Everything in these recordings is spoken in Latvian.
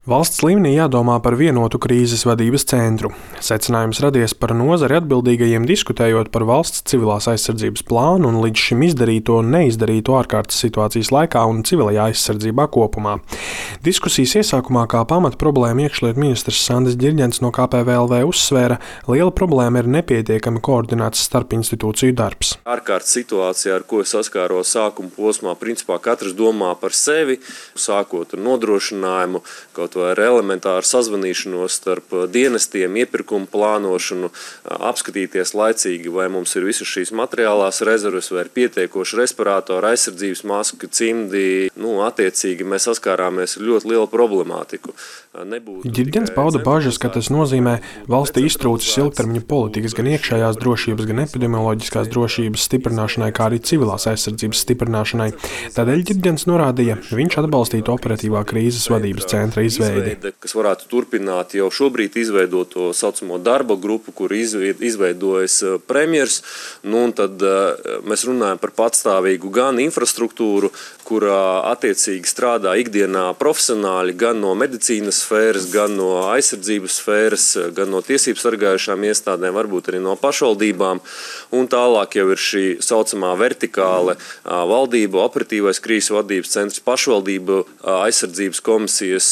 Valsts līmenī jādomā par vienotu krīzes vadības centru. Secinājums radies par nozari atbildīgajiem diskutējot par valsts civilās aizsardzības plānu un līdz šim izdarīto un neizdarīto ārkārtas situācijas laikā un civilajā aizsardzībā kopumā. Diskusijas iesākumā kā pamata problēma iekšlietu ministrs Sandis Ģirģents no KPVLV uzsvēra, liela problēma ir nepietiekami koordinēts starpinstitūciju darbs. Ārkārtas situācijā, ar ko saskāros sākuma posmā, principā katrs domā par sevi, sākot ar nodrošinājumu, kaut vai ar elementāru sazvanīšanos starp dienestiem, iepirkumu plānošanu, apskatīties laicīgi, vai mums ir visas šīs materiālās rezerves, vai ir pietiekoši respirātori, aizsardzības maski, cimdi. Attiecīgi mēs saskārāmies ar ļoti lielu problemātiku. Ģirģents pauda bažas, ka tas nozīmē valstī iztrūcis ilgtermiņa politikas gan iekšējās drošības, gan epidemioloģiskās drošības stiprināšanai, kā arī civilās aizsardzības stiprināšanai. Tādēļ Ģirģents norādīja, viņš atbalstītu operatīvā krīzes vadības centra izveidi. Kas varētu turpināt jau šobrīd izveidoto saucamo darba grupu, kur izveidojas premjers. Un tad mēs runājam par patstāvīgu gan infrastruktūru, kurā attiecīgi strādā ikdienā profesionāļi gan no medicīnas sfēras, gan no aizsardzības sfēras, gan no tiesību sargājušām iestādēm, varbūt arī no pašvaldībām. Un tālāk jau ir šī saucamā vertikāle valdība, operatīvais krīzes vadības centrs, pašvaldību aizsardzības komisijas,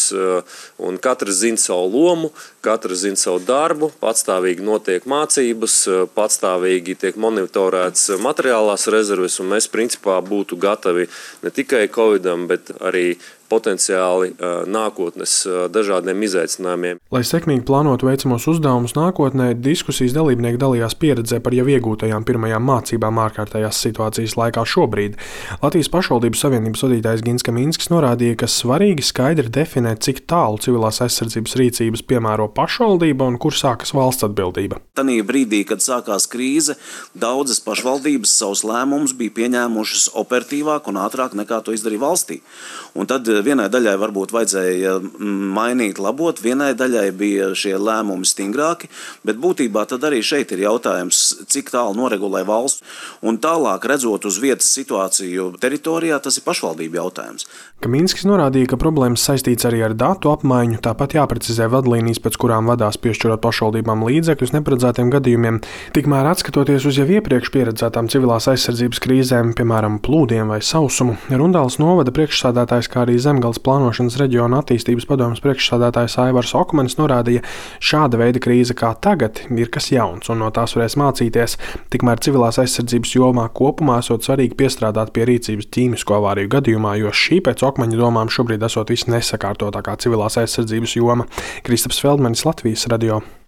un katrs zina savu lomu, katrs zina savu darbu, patstāvīgi notiek mācības, patstāvīgi tiek monitorēts materiālās rezerves, un mēs principā būtu gatavi ne tikai Covidam, bet arī potenciāli nākotnes dažādiem izaicinājumiem. Lai sekmīgi plānotu veicamos uzdevumus nākotnē, diskusijas dalībnieki dalījās pieredzē par jau iegūtajām pirmajām mācībām ārkārtējās situācijas laikā šobrīd. Latvijas pašvaldību savienības vadītājs Gins Kaminskis norādīja, ka svarīgi skaidri definēt, cik tālu civilās aizsardzības rīcības piemēro pašvaldība un kur sākas valsts atbildība. Tanī brīdī, kad sākās krīze, daudzas pašvaldības savus lēmumus bija pieņēmušas operatīvāk un ātrāk nekā to izdarīja valstī. Un tad vienai daļai varbūt vajadzēja mainīt, labot, vienai daļai bija šie lēmumi stingrāki, bet būtībā tad arī šeit ir jautājums, cik tālu noregulē valsts. Un tālāk, redzot uz vietas situāciju teritorijā, tas ir pašvaldību jautājums. Kaminskis norādīja, ka problēmas saistīts arī ar datu apmaiņu, tāpat jāprecizē vadlīnijas, pēc kurām vadās piešķirot pašvaldībām līdzekļus neparedzētiem gadījumiem. Tikmēr atskatoties uz jau iepriekš pieredzētām civilās aizsardzības krīzēm, piemēram, plūdiem vai sausumu, Rundāles novada priekšsādātājs, kā arī Zemgales plānošanas reģiona attīstības padomes priekšsādātājs Aivars Okmanis norādīja, šāda veida krīze kā tagad ir kas jauns un no tās varēs mācīties. Tikmēr civilās aizsardzības jomā kopumā esot svarīgi piestrādāt pie rīcības ķīmisko avāriju gadījumā, jo šī pēc Okmaņa domām šobrīd esot visnesakārtotākā civilās aizsardzības joma. Kristaps Feldmanis, Latvijas radio.